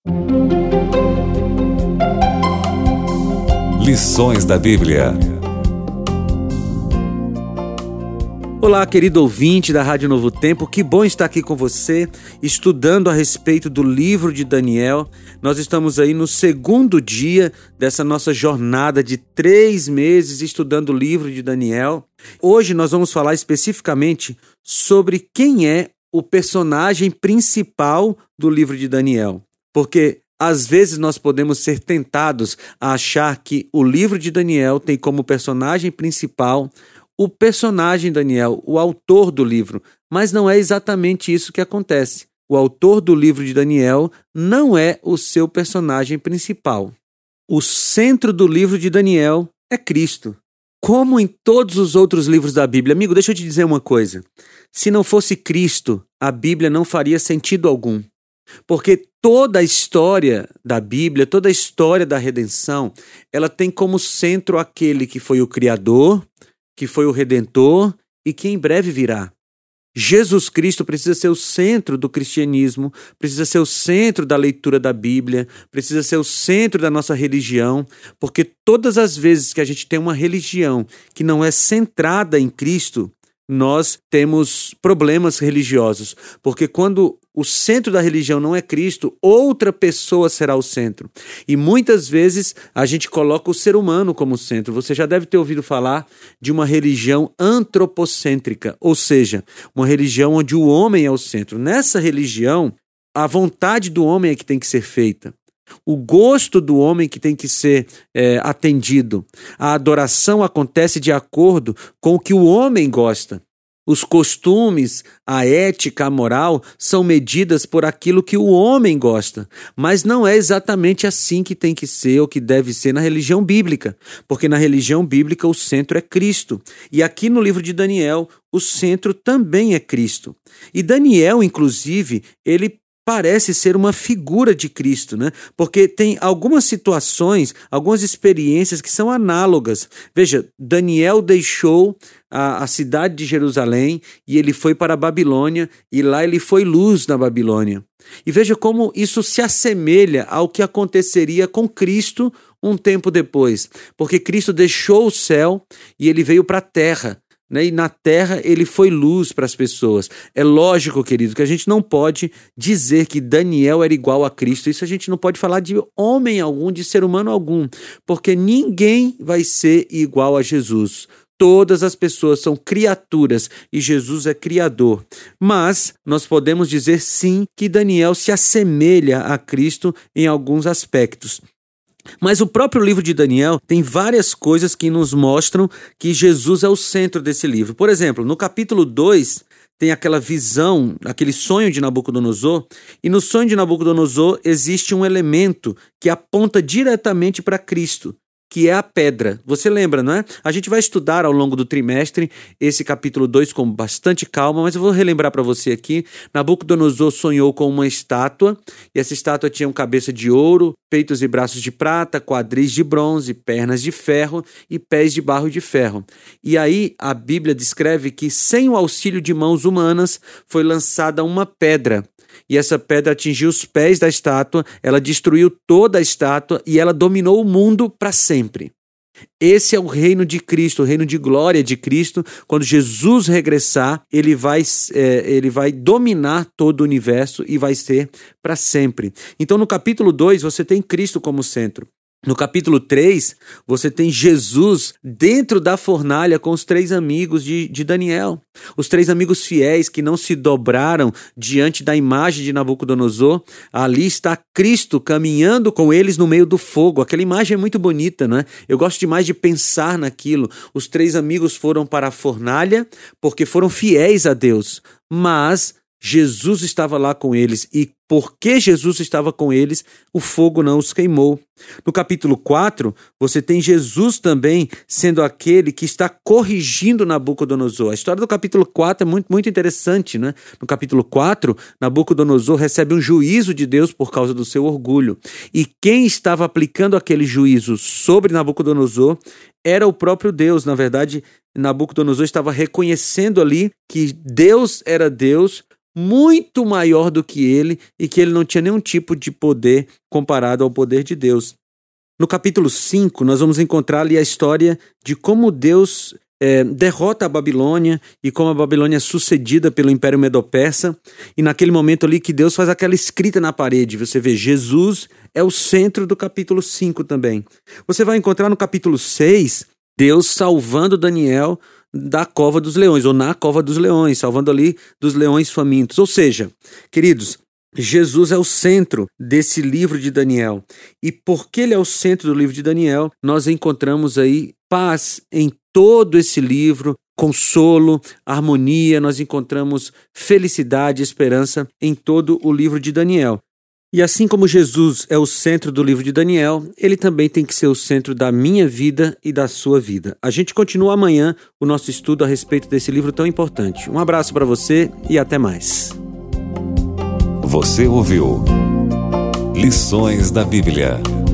Lições da Bíblia. Olá, querido ouvinte da Rádio Novo Tempo, que bom estar aqui com você, estudando a respeito do livro de Daniel. Nós estamos aí no segundo dia dessa nossa jornada de 3 meses estudando o livro de Daniel. Hoje nós vamos falar especificamente sobre quem é o personagem principal do livro de Daniel. Porque às vezes nós podemos ser tentados a achar que o livro de Daniel tem como personagem principal o personagem Daniel, o autor do livro, mas não é exatamente isso que acontece. O autor do livro de Daniel não é o seu personagem principal. O centro do livro de Daniel é Cristo. Como em todos os outros livros da Bíblia. Amigo, deixa eu te dizer uma coisa. Se não fosse Cristo, a Bíblia não faria sentido algum. Porque toda a história da Bíblia, toda a história da redenção, ela tem como centro aquele que foi o Criador, que foi o Redentor e que em breve virá. Jesus Cristo precisa ser o centro do cristianismo, precisa ser o centro da leitura da Bíblia, precisa ser o centro da nossa religião, porque todas as vezes que a gente tem uma religião que não é centrada em Cristo, nós temos problemas religiosos, porque quando o centro da religião não é Cristo, outra pessoa será o centro. E muitas vezes a gente coloca o ser humano como centro. Você já deve ter ouvido falar de uma religião antropocêntrica, ou seja, uma religião onde o homem é o centro. Nessa religião, a vontade do homem é que tem que ser feita. O gosto do homem que tem que ser atendido. A adoração acontece de acordo com o que o homem gosta. Os costumes, a ética, a moral são medidas por aquilo que o homem gosta. Mas não é exatamente assim que tem que ser ou que deve ser na religião bíblica. Porque na religião bíblica o centro é Cristo. E aqui no livro de Daniel, o centro também é Cristo. E Daniel, inclusive, ele parece ser uma figura de Cristo, né? Porque tem algumas situações, algumas experiências que são análogas. Veja, Daniel deixou a cidade de Jerusalém e ele foi para a Babilônia e lá ele foi luz na Babilônia. E veja como isso se assemelha ao que aconteceria com Cristo um tempo depois. Porque Cristo deixou o céu e ele veio para a terra. E na terra ele foi luz para as pessoas. É lógico, querido, que a gente não pode dizer que Daniel era igual a Cristo. Isso a gente não pode falar de homem algum, de ser humano algum, porque ninguém vai ser igual a Jesus. Todas as pessoas são criaturas e Jesus é criador. Mas nós podemos dizer sim que Daniel se assemelha a Cristo em alguns aspectos. Mas o próprio livro de Daniel tem várias coisas que nos mostram que Jesus é o centro desse livro. Por exemplo, no capítulo 2 tem aquela visão, aquele sonho de Nabucodonosor, e no sonho de Nabucodonosor existe um elemento que aponta diretamente para Cristo, que é a pedra. Você lembra, não é? A gente vai estudar ao longo do trimestre esse capítulo 2 com bastante calma, mas eu vou relembrar para você aqui. Nabucodonosor sonhou com uma estátua, e essa estátua tinha uma cabeça de ouro, peitos e braços de prata, quadris de bronze, pernas de ferro e pés de barro de ferro. E aí a Bíblia descreve que sem o auxílio de mãos humanas foi lançada uma pedra. E essa pedra atingiu os pés da estátua, ela destruiu toda a estátua e ela dominou o mundo para sempre. Esse é o reino de Cristo, o reino de glória de Cristo. Quando Jesus regressar, ele vai dominar todo o universo e vai ser para sempre. Então no capítulo 2 você tem Cristo como centro. No capítulo 3, você tem Jesus dentro da fornalha com os 3 amigos de Daniel. Os 3 amigos fiéis que não se dobraram diante da imagem de Nabucodonosor. Ali está Cristo caminhando com eles no meio do fogo. Aquela imagem é muito bonita, não é? Eu gosto demais de pensar naquilo. Os 3 amigos foram para a fornalha porque foram fiéis a Deus. Mas Jesus estava lá com eles e porque Jesus estava com eles, o fogo não os queimou. No capítulo 4, você tem Jesus também sendo aquele que está corrigindo Nabucodonosor. A história do capítulo 4 é muito interessante, né? No capítulo 4, Nabucodonosor recebe um juízo de Deus por causa do seu orgulho. E quem estava aplicando aquele juízo sobre Nabucodonosor era o próprio Deus. Na verdade, Nabucodonosor estava reconhecendo ali que Deus era Deus, muito maior do que ele e que ele não tinha nenhum tipo de poder comparado ao poder de Deus. No capítulo 5, nós vamos encontrar ali a história de como Deus derrota a Babilônia e como a Babilônia é sucedida pelo Império Medo-Persa. E naquele momento ali que Deus faz aquela escrita na parede, você vê, Jesus é o centro do capítulo 5 também. Você vai encontrar no capítulo 6, Deus salvando Daniel da cova dos leões, ou na cova dos leões, salvando ali dos leões famintos. Ou seja, queridos, Jesus é o centro desse livro de Daniel. E porque ele é o centro do livro de Daniel, nós encontramos aí paz em todo esse livro, consolo, harmonia, nós encontramos felicidade e esperança em todo o livro de Daniel. E assim como Jesus é o centro do livro de Daniel, ele também tem que ser o centro da minha vida e da sua vida. A gente continua amanhã o nosso estudo a respeito desse livro tão importante. Um abraço para você e até mais. Você ouviu Lições da Bíblia.